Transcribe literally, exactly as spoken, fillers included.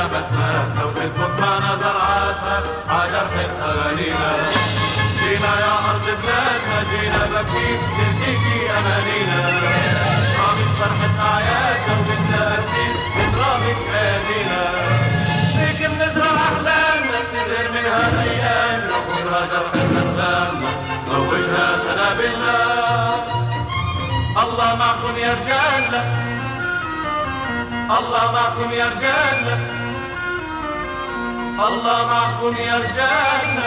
بسمة لو بتطف معنا زرعاتها عجر خير أغانينا. جينا يا أرض بلادنا جينا بكيك تلقيكي أمانينا. رامك فرحة أعيادنا وبالتأكيد بنرامك أيادينا. فيك بنزرع أحلامنا بتزهر منها أيامنا وبكرة جرح أقلامنا موجها سنابلنا. الله معكم يا رجالنا الله معكم يا رجالنا الله معكم يا رجالنا.